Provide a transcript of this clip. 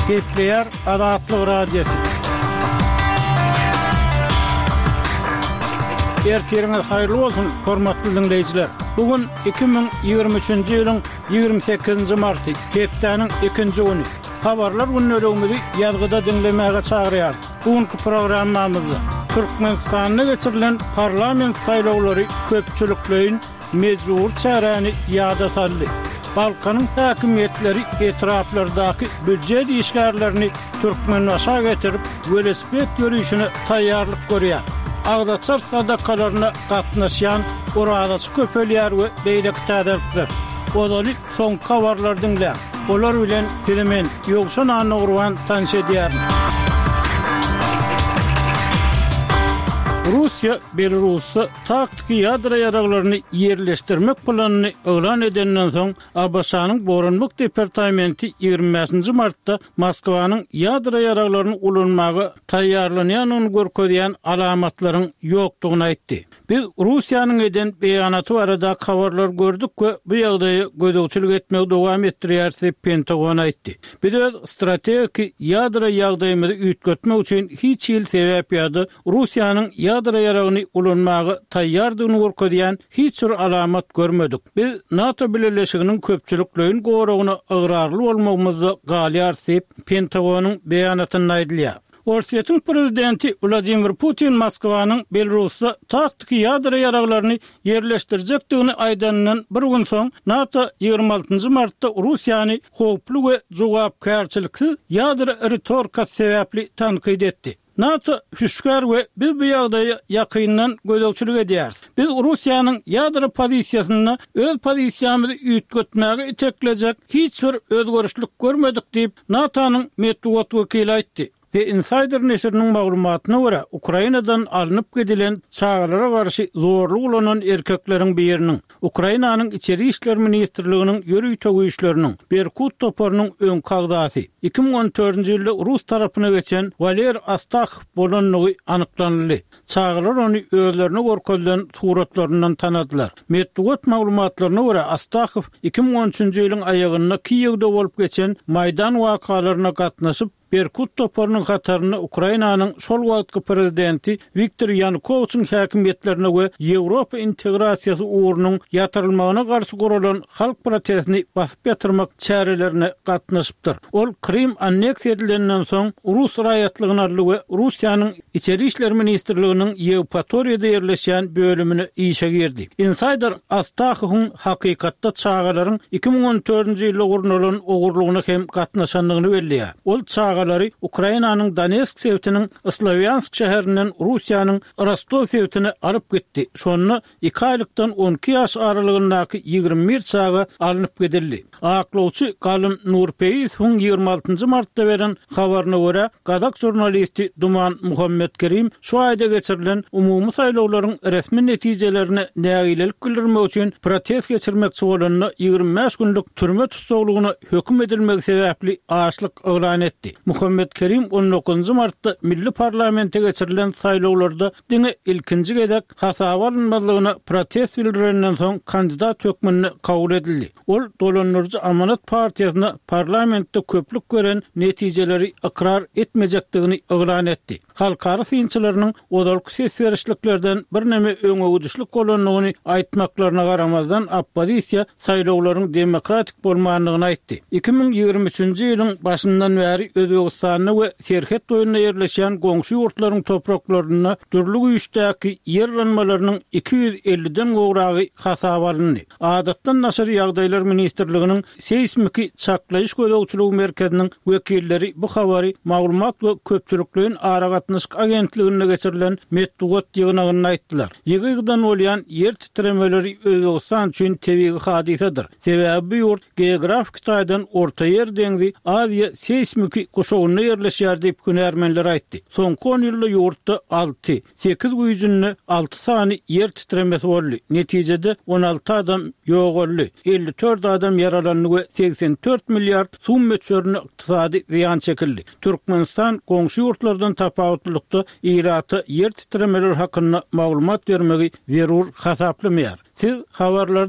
Kepler Adatlı Radyosu. Ertiriniz hayırlı olsun, hormatly dinleyijiler. Bugün 2023-nji ýylyň 28-nji marty, hepdeniň 2-nji güni. Habarlar günnäligimizi ýazgyda dinlemäge çagyrýar. Bugünkü programmamyzda Türkmenistanda geçirilen parlament saýlawlary köpçülikleýin mejbur çäreni ýada saldy. Balkanyň häkimetleri etraflardaky büdjet işgärlerini Türkmenbaşa getirip velosiped ýürüýüşine taýýarlyk görýär. Agdaçar sadakalaryna gatnaşýan uradaçy köpelýär we beýleki täderler. Odaly soň habarlar dinlär. Olar bilen filmen ýogşan anagurwan tanış edýär. Russiýa Belarusy taktik ýadro ýaraglaryny ýerleşdirmek planyny elan edenden soň ABŞ-nyň Boranlyk departamenti 25-nji martda Moskwanyň ýadro ýaraglaryny ulanmagy taýýarlanýanyny görkezýän alamatlaryň ýokdugyny aýtdy. Biz Russiýanyň eden beýanaty barada habarlar gördük we bu ýagdaýy gödөгçilik etmegi dowam etdirýär diýip Pentagon aýtdy. Biz öz strategik ýadro ýagdaýymyzy üýtgetmek üçin hiç ýyl sebäp ýady Russiýanyň ýadro ýaragyny ulanmagy taýýardygyny görkezýän hiç bir alamat görmedik. Biz NATO birleşiginiň köpçülikleýin goragyna ıgrarly bolmagymyzda galýar diýip Pentagonyň beýanatyny aýdylýar. Russiýanyň prezidenti Vladimir Putin Moskwanyň Belarusda taktik ýadro ýaraglaryny ýerleşdirjekdigini aýdanyndan bir gün soň NATO 26-njy martda Russiýany howply we jogapkärçilikli ýadro retorika sebäpli tanqid etdi. NATO hüşgär we biz bu ýagdaýy ýakyndan gödөгçilik edýäris. Biz Russiýanyň ýadro pozisiýasyny öz pozisiýamyzy üýtgetmäge itekleýek hiç bir özgörüşlik görmedik diýip NATO'nyň medeniýet wekili aýtdy. The Insider neşriniň maglumatyna görä, Ukrainadan alınıp gidilen çağrılara garşy zorluk ulanan erkekleriň biriniň Ukrainanyň içeri işler ministrliginiň ýörüý tögüşleriniň Berkut toparynyň öň kagdasy 2014-nji ýylda Rus tarapyna geçen Valer Astakh bolanlygy anyklandy. Çağrılar ony özlerine görkezlen suratlaryndan tanadylar. Medeniýet maglumatlaryna görä Astakh 2013-nji ýylyň aýagyna Kiýewde bolup geçen Maydan wakalaryna gatnaşyp Berkut toparynyň hataryny Ukrainanyň şol wagtky prezidenti Viktor Yanukowyçyň häkimetlerine we Ýewropa integrasiýasy uğrunyň ýatyrylmagyna garşy guralan halk protestini basyp ýatyrmak çärelerine gatnaşypdyr. Ol Krim anneksiýa edilenden soň Rus raýatlygyna we Russiýanyň içeri işler ministrliginiň Yevpatoriýada ýerleşýän bölümine işe girdi. Insider Astakhyň hakykatda çağalaryň 2014-nji ýylda gurnulan ogurlugyna hem gatnaşanlygyny belliýär. Ol Ukrainanyň Donetsk sewtiniň Slavyansk şäherinden Russiýanyň Rostov sewtine alyp gitdi. Şonu 2 aýlykdan 12 ýaş aralygyndaky 21 çaga alınıp gidildi. Aklawçy Galym Nurpeýewiň 26-njy martda beren habaryna görä, Gazak jurnalisti Duman Muhammed şu aýda geçirilen umumy saýlawlaryň resmi netijelerini nägilelik bildirmek üçin protest geçirmekçi bolanyny 25 günlük türme tutuklugyna hökm edilmegi sebäpli aşlyk elan etdi. Muhammed Kerim 19-njy martda Milli Parlamente geçirilen saýlawlarda diňe ilkinji gedek hasaba alınmalygyna protest bildirenden soň kandidat hökmüne kabul edildi. Ol Dolanlarjy Amanat Partiýasyna parlamentde köplük gören netijeleri ikrar etmejekdigini elan etdi. Halkara synçylarynyň odalyk ses berişliklerden bir neme öňe bolanlygyny aýtmaklaryna garamazdan oppozisiýa saýlawlaryň demokratik bolmanlygyny aýtdy. 2023-nji ýylyň başyndan bäri Özbegistanyň we Serhet boýunda ýerleşýän goňşy ýurtlaryň topraklaryna dürli güýçdäki ýerlenmelerini 250-den gowragy hasaba alındy. Adatdan naşary ýagdaýlar ministrliginiň seismik çaklaýyş gödөгçiligi merkeziniň wekilleri bu habary maglumat we köpçüliklerin aragatnaşyk agentligine geçirilen medeniýet ýygynagyny aýtdylar. Ýygydan bolýan ýer titremeleri Özbegistan üçin tebigi hadisedir. Sebäbi bu ýurt geografik taýdan orta ýer deňzi Aziýa seismik goşagyna ýerleşýär diýip günärmenler aýtdy. Soňky 10 ýylda ýurtda 6-8 güýjünde 6 sany ýer titremesi boldy. Netijede 16 adam ýok boldy. 54 adam yaralandy we 84 milliard sum meçörüne ykdysady ziyan çekildi. Türkmenistan goňşy ýurtlardan tapawutlykda ýeraty ýer titremeleri hakynda maglumat bermegi zerur hasaplanýar. Siz habarlar